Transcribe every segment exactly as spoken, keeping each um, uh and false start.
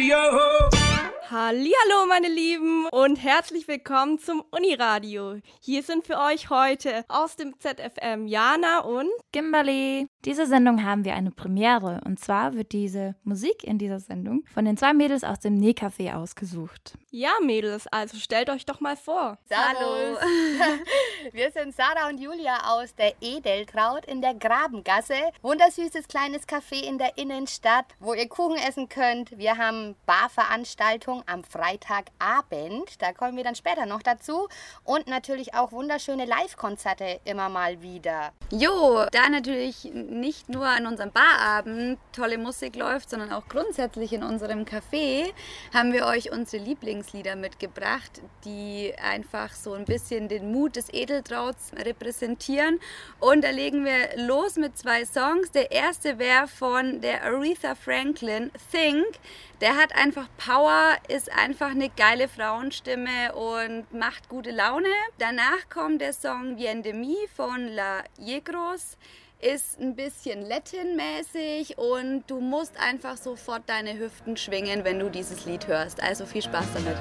Radio. Hallihallo meine Lieben und herzlich willkommen zum Uniradio. Hier sind für euch heute aus dem Z F M Jana und Kimberly. Diese Sendung haben wir eine Premiere und zwar wird diese Musik in dieser Sendung von den zwei Mädels aus dem Nähcafé ausgesucht. Ja Mädels, also stellt euch doch mal vor. Hallo. Wir sind Sarah und Julia aus der Edeltraut in der Grabengasse. Wundersüßes kleines Café in der Innenstadt, wo ihr Kuchen essen könnt. Wir haben Barveranstaltungen am Freitagabend, da kommen wir dann später noch dazu. Und natürlich auch wunderschöne Live-Konzerte immer mal wieder. Jo, da natürlich nicht nur an unserem Barabend tolle Musik läuft, sondern auch grundsätzlich in unserem Café haben wir euch unsere Lieblingslieder mitgebracht, die einfach so ein bisschen den Mut des Edeltrauts repräsentieren. Und da legen wir los mit zwei Songs. Der erste wäre von der Aretha Franklin, Think. Der hat einfach Power, ist einfach eine geile Frauenstimme und macht gute Laune. Danach kommt der Song Bien de mi von La Yegros. Ist ein bisschen Latin-mäßig und du musst einfach sofort deine Hüften schwingen, wenn du dieses Lied hörst. Also viel Spaß damit.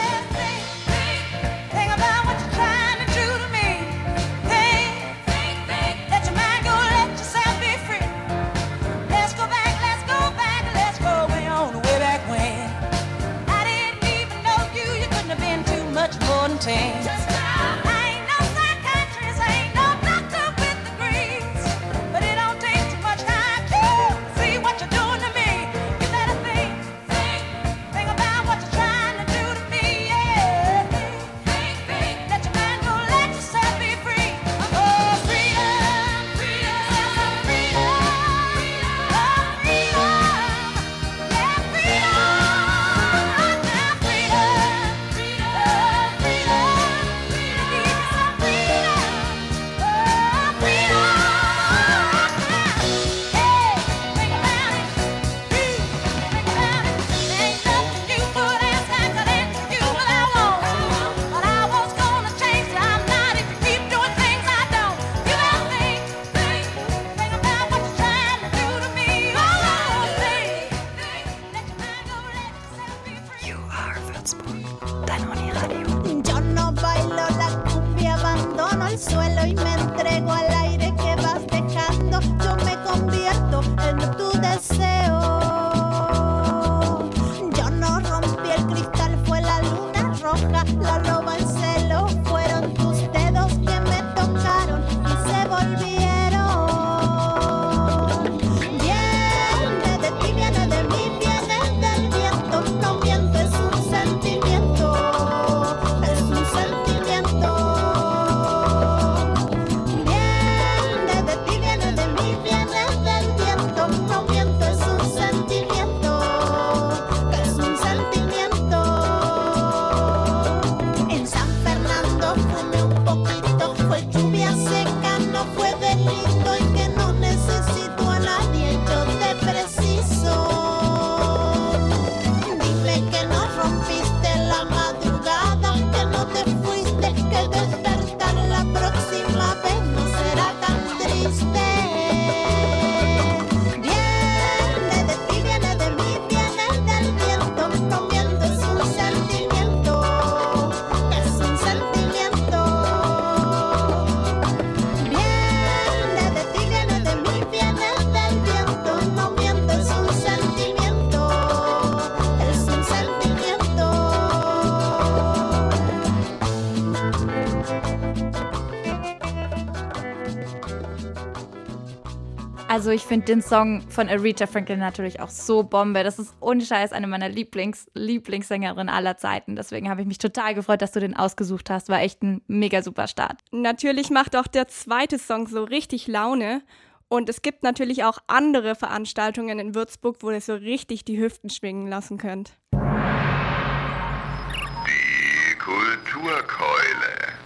Also ich finde den Song von Aretha Franklin natürlich auch so Bombe. Das ist ohne Scheiß eine meiner Lieblings- Lieblingssängerinnen aller Zeiten. Deswegen habe ich mich total gefreut, dass du den ausgesucht hast. War echt ein mega super Start. Natürlich macht auch der zweite Song so richtig Laune. Und es gibt natürlich auch andere Veranstaltungen in Würzburg, wo ihr so richtig die Hüften schwingen lassen könnt. Die Kulturkeule.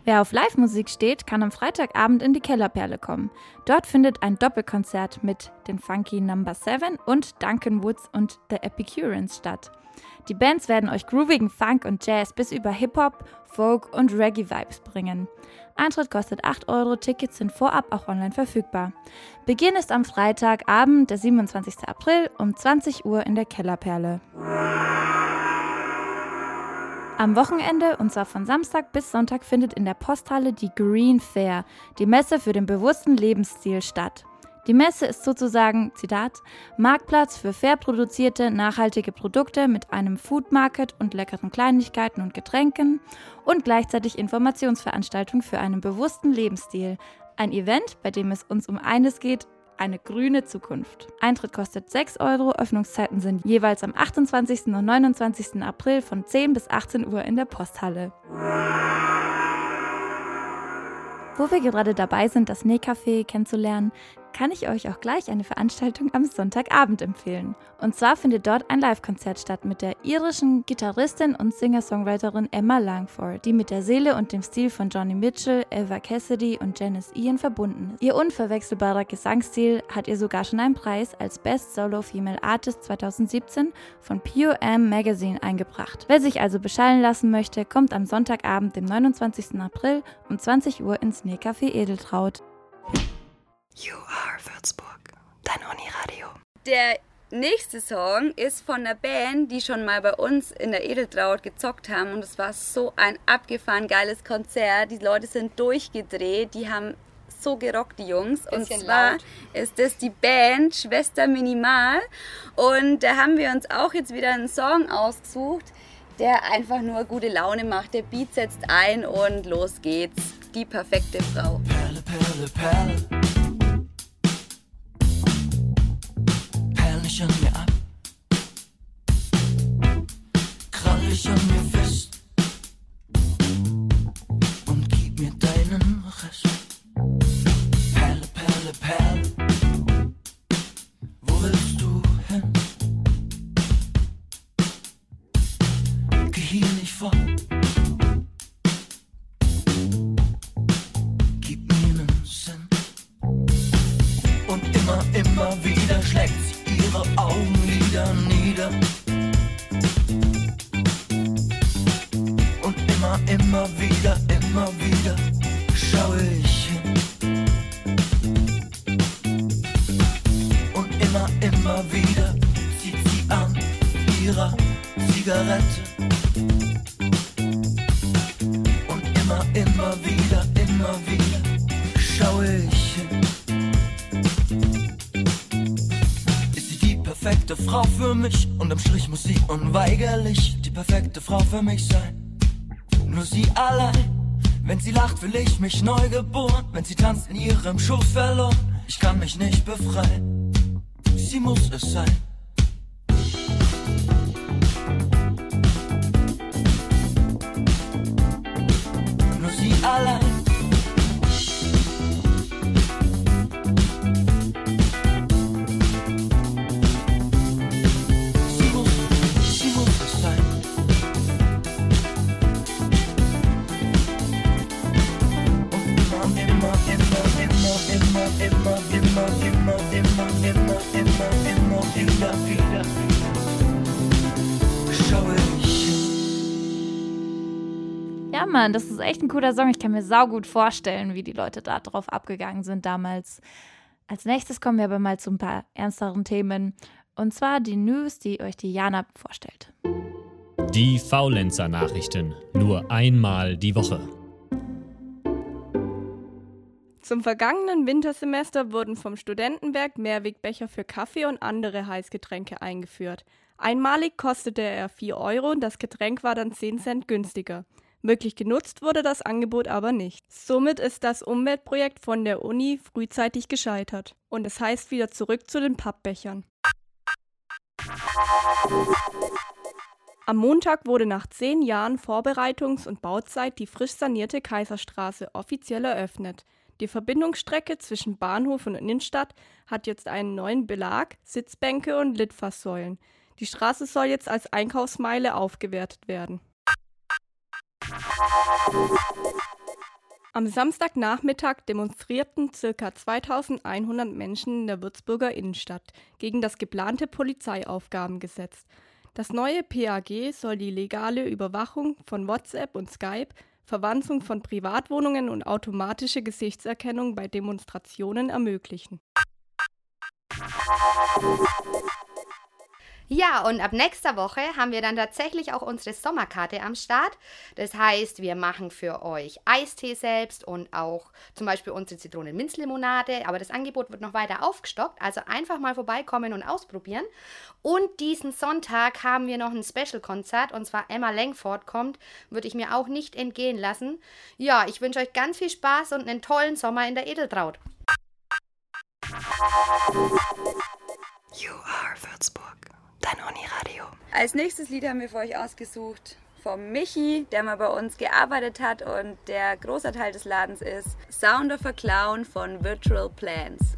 Wer auf Live-Musik steht, kann am Freitagabend in die Kellerperle kommen. Dort findet ein Doppelkonzert mit den Funky Number Seven und Duncan Woods und The Epicureans statt. Die Bands werden euch groovigen Funk und Jazz bis über Hip-Hop, Folk und Reggae-Vibes bringen. Eintritt kostet acht Euro, Tickets sind vorab auch online verfügbar. Beginn ist am Freitagabend, der siebenundzwanzigsten April um zwanzig Uhr in der Kellerperle. Am Wochenende, und zwar von Samstag bis Sonntag, findet in der Posthalle die Green Fair, die Messe für den bewussten Lebensstil, statt. Die Messe ist sozusagen, Zitat, Marktplatz für fair produzierte, nachhaltige Produkte mit einem Food Market und leckeren Kleinigkeiten und Getränken und gleichzeitig Informationsveranstaltung für einen bewussten Lebensstil. Ein Event, bei dem es uns um eines geht: eine grüne Zukunft. Eintritt kostet sechs Euro, Öffnungszeiten sind jeweils am achtundzwanzigsten und neunundzwanzigsten April von zehn bis achtzehn Uhr in der Posthalle. Wo wir gerade dabei sind, das Nähcafé kennenzulernen, kann ich euch auch gleich eine Veranstaltung am Sonntagabend empfehlen. Und zwar findet dort ein Live-Konzert statt mit der irischen Gitarristin und Singer-Songwriterin Emma Langford, die mit der Seele und dem Stil von Johnny Mitchell, Eva Cassidy und Janis Ian verbunden ist. Ihr unverwechselbarer Gesangsstil hat ihr sogar schon einen Preis als Best Solo Female Artist zweitausendsiebzehn von P O M Magazine eingebracht. Wer sich also beschallen lassen möchte, kommt am Sonntagabend, dem neunundzwanzigsten April um zwanzig Uhr ins Nähcafé Edeltraud. You are Würzburg, dein Uniradio. Der nächste Song ist von einer Band, die schon mal bei uns in der Edeltraud gezockt haben. Und es war so ein abgefahren geiles Konzert. Die Leute sind durchgedreht, die haben so gerockt, die Jungs. Und zwar laut. Ist das die Band Schwester Minimal. Und da haben wir uns auch jetzt wieder einen Song ausgesucht, der einfach nur gute Laune macht. Der Beat setzt ein und los geht's. Die perfekte Frau. Perle, Perle, Perle. An mir ab, krall dich an mir fest und gib mir deinen Rest. Perle, Perle, Perle, wo willst du hin? Geh hier nicht vor, gib mir einen Sinn. Und immer, immer wieder schlägt sie ihre Augenlider nieder. Und immer, immer wieder, immer wieder schaue ich hin. Und immer, immer wieder zieht sie an ihrer Zigarette. Und immer, immer wieder, immer wieder schaue ich hin. Die perfekte Frau für mich, unterm Strich muss sie unweigerlich die perfekte Frau für mich sein. Nur sie allein, wenn sie lacht, will ich mich neu geboren. Wenn sie tanzt, in ihrem Schoß verloren, ich kann mich nicht befreien. Sie muss es sein. Nur sie allein. Ja, Mann, das ist echt ein cooler Song. Ich kann mir saugut vorstellen, wie die Leute da drauf abgegangen sind damals. Als nächstes kommen wir aber mal zu ein paar ernsteren Themen. Und zwar die News, die euch die Jana vorstellt. Die Faulenzer-Nachrichten. Nur einmal die Woche. Zum vergangenen Wintersemester wurden vom Studentenwerk Mehrwegbecher für Kaffee und andere Heißgetränke eingeführt. Einmalig kostete er vier Euro und das Getränk war dann zehn Cent günstiger. Wirklich genutzt wurde das Angebot aber nicht. Somit ist das Umweltprojekt von der Uni frühzeitig gescheitert. Und es heißt wieder zurück zu den Pappbechern. Am Montag wurde nach zehn Jahren Vorbereitungs- und Bauzeit die frisch sanierte Kaiserstraße offiziell eröffnet. Die Verbindungsstrecke zwischen Bahnhof und Innenstadt hat jetzt einen neuen Belag, Sitzbänke und Litfaßsäulen. Die Straße soll jetzt als Einkaufsmeile aufgewertet werden. Am Samstagnachmittag demonstrierten ca. zweitausendeinhundert Menschen in der Würzburger Innenstadt gegen das geplante Polizeiaufgabengesetz. Das neue P A G soll die legale Überwachung von WhatsApp und Skype, Verwanzung von Privatwohnungen und automatische Gesichtserkennung bei Demonstrationen ermöglichen. Ja, und ab nächster Woche haben wir dann tatsächlich auch unsere Sommerkarte am Start. Das heißt, wir machen für euch Eistee selbst und auch zum Beispiel unsere Zitronen-Minz-Limonade. Aber das Angebot wird noch weiter aufgestockt, also einfach mal vorbeikommen und ausprobieren. Und diesen Sonntag haben wir noch ein Special-Konzert, und zwar Emma Langford kommt, würde ich mir auch nicht entgehen lassen. Ja, ich wünsche euch ganz viel Spaß und einen tollen Sommer in der Edeltraud. You are Würzburg. Dein Uniradio. Als nächstes Lied haben wir für euch ausgesucht vom Michi, der mal bei uns gearbeitet hat und der großer Teil des Ladens ist. Sound of a Clown von Virtual Plans.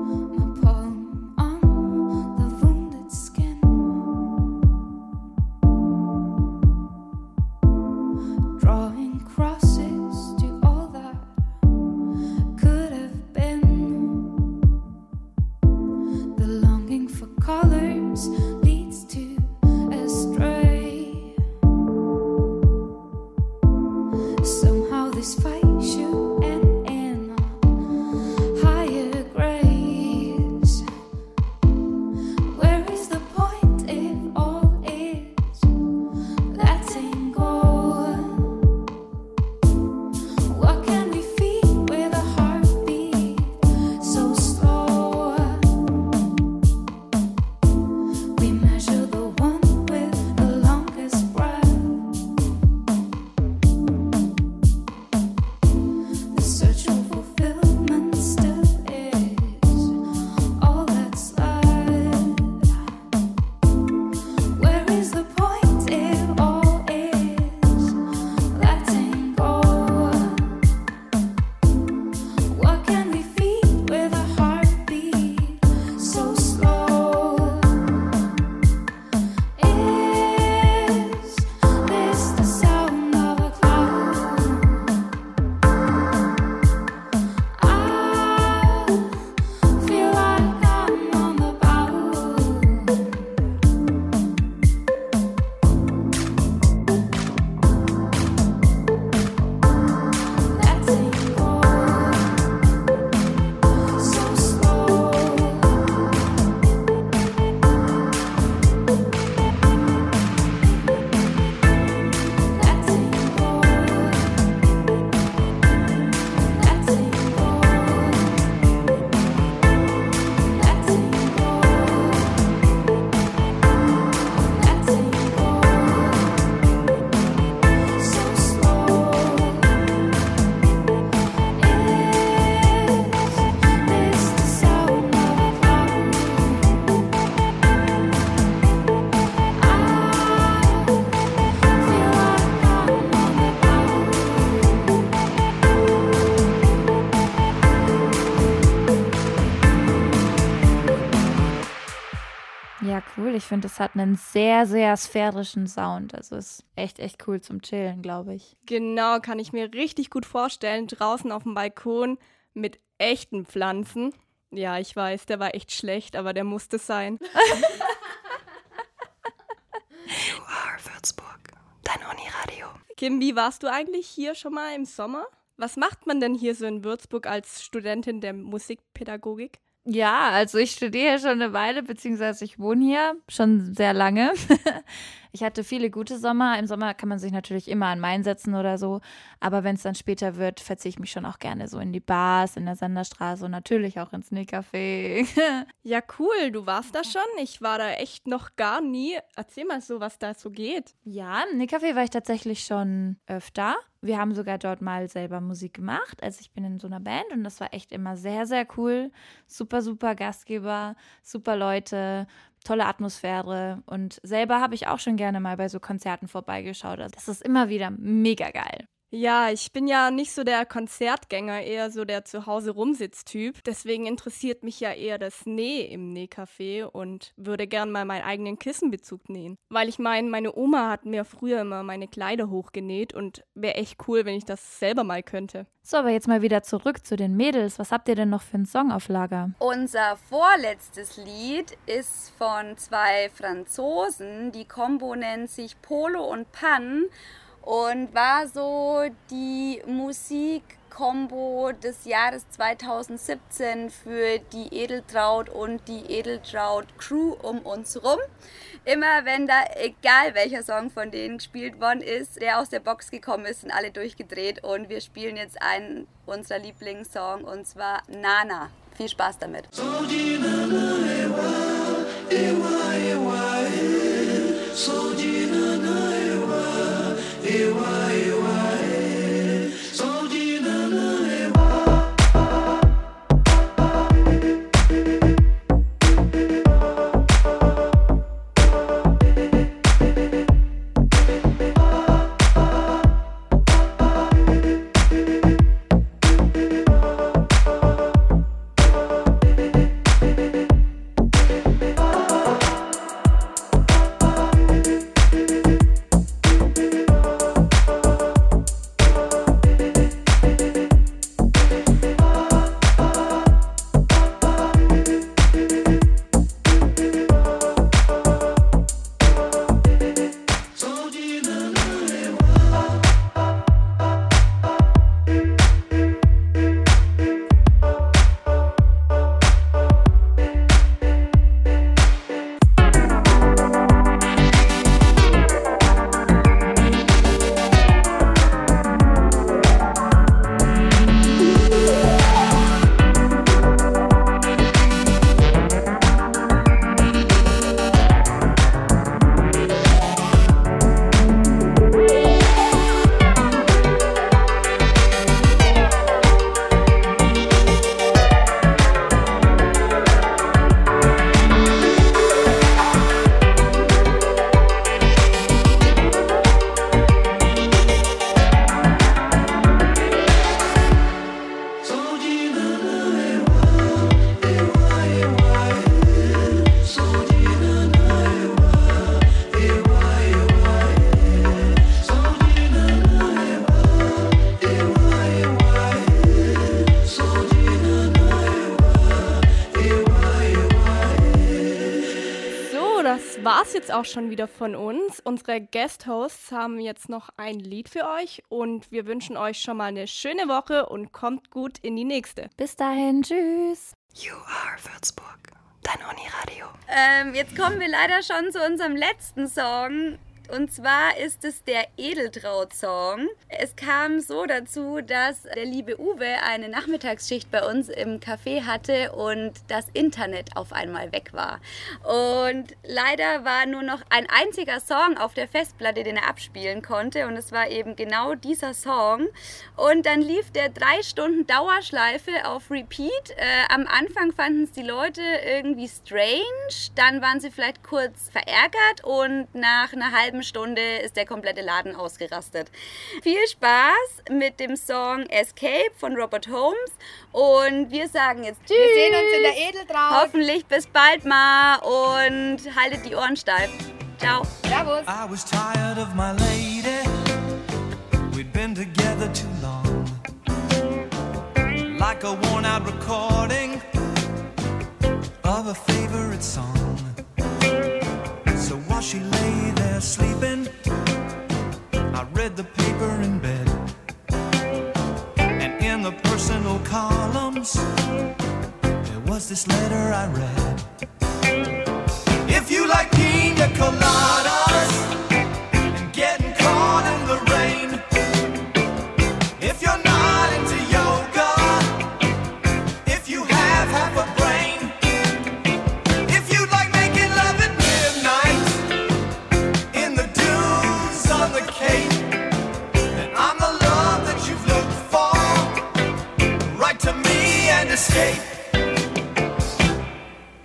Ich finde, es hat einen sehr, sehr sphärischen Sound. Also ist echt, echt cool zum Chillen, glaube ich. Genau, kann ich mir richtig gut vorstellen. Draußen auf dem Balkon mit echten Pflanzen. Ja, ich weiß, der war echt schlecht, aber der musste sein. You are Würzburg. Dein Uniradio. Kim, wie warst du eigentlich hier schon mal im Sommer? Was macht man denn hier so in Würzburg als Studentin der Musikpädagogik? Ja, also ich studiere hier schon eine Weile, beziehungsweise ich wohne hier schon sehr lange. Ich hatte viele gute Sommer. Im Sommer kann man sich natürlich immer an Main setzen oder so. Aber wenn es dann später wird, verziehe ich mich schon auch gerne so in die Bars, in der Sanderstraße und natürlich auch ins Nähcafé. Ja, cool. Du warst da schon. Ich war da echt noch gar nie. Erzähl mal so, was da so geht. Ja, im Nähcafé war ich tatsächlich schon öfter. Wir haben sogar dort mal selber Musik gemacht. Also ich bin in so einer Band und das war echt immer sehr, sehr cool. Super, super Gastgeber, super Leute, tolle Atmosphäre. Und selber habe ich auch schon gerne mal bei so Konzerten vorbeigeschaut. Das ist immer wieder mega geil. Ja, ich bin ja nicht so der Konzertgänger, eher so der Zuhause-Rumsitz-Typ. Deswegen interessiert mich ja eher das Näh im Nähcafé und würde gern mal meinen eigenen Kissenbezug nähen. Weil ich meine, meine Oma hat mir früher immer meine Kleider hochgenäht und wäre echt cool, wenn ich das selber mal könnte. So, aber jetzt mal wieder zurück zu den Mädels. Was habt ihr denn noch für einen Song auf Lager? Unser vorletztes Lied ist von zwei Franzosen. Die Kombo nennt sich Polo und Pan und war so die Musikkombo des Jahres zweitausendsiebzehn für die Edeltraud und die Edeltraud Crew um uns rum. Immer wenn da, egal welcher Song von denen gespielt worden ist, der aus der Box gekommen ist, sind alle durchgedreht und wir spielen jetzt einen unserer Lieblingssong und zwar Nana. Viel Spaß damit. War's jetzt auch schon wieder von uns. Unsere Guest-Hosts haben jetzt noch ein Lied für euch und wir wünschen euch schon mal eine schöne Woche und kommt gut in die nächste. Bis dahin, tschüss. You are Würzburg, dein Uniradio. Ähm, jetzt kommen wir leider schon zu unserem letzten Song. Und zwar ist es der Edeltraud-Song. Es kam so dazu, dass der liebe Uwe eine Nachmittagsschicht bei uns im Café hatte und das Internet auf einmal weg war. Und leider war nur noch ein einziger Song auf der Festplatte, den er abspielen konnte. Und es war eben genau dieser Song. Und dann lief der drei Stunden Dauerschleife auf Repeat. Äh, am Anfang fanden es die Leute irgendwie strange. Dann waren sie vielleicht kurz verärgert und nach einer halben Stunde ist der komplette Laden ausgerastet. Viel Spaß mit dem Song Escape von Robert Holmes und wir sagen jetzt tschüss. Wir sehen uns in der Edeltraud. Hoffentlich bis bald mal und haltet die Ohren steif. Ciao. Servus. I was tired of my lady. We'd been together too long. Like a worn out recording of a favorite song. So while she lay there sleeping, I read the paper in bed. And in the personal columns, there was this letter I read. If you like pina coladas and getting caught in the rain, if you're not into yoga, if you have half a brain, if you like making love at midnight in the dunes on the Cape, then I'm the love that you've looked for. Write to me and escape.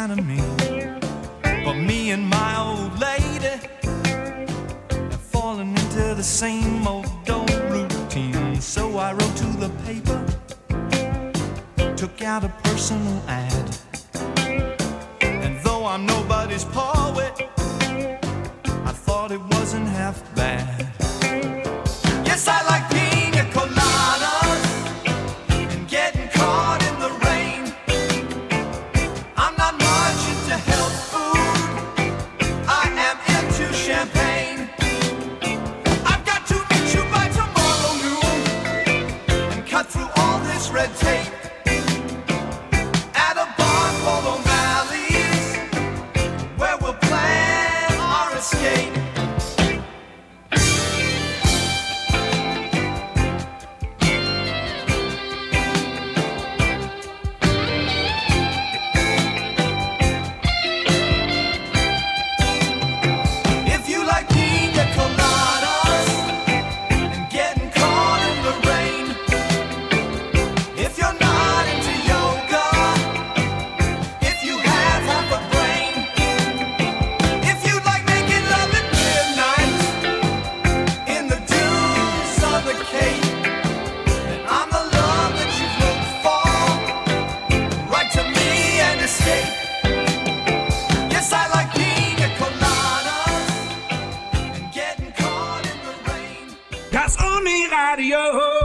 kind of mean. But me and my old lady have fallen into the same old old routine. So I wrote to the paper, took out a personal ad, and though I'm nobody's poet, I thought it wasn't half bad. Yes, I like pina coladas and getting caught in the rain. I'm not much into health food, I am into champagne. I've got to meet you by tomorrow noon and cut through all this red tape at a bar called O'Malley's, where we'll plan our escape. If you like pina coladas and getting caught in the rain, if you're not into yoga, if you have half a brain, if you like making love at midnight in the dunes of the Cape, then I'm the love that you've looked for. Write to me and escape. Yes, I like pina coladas and getting caught in the rain. Das Uni-Radio.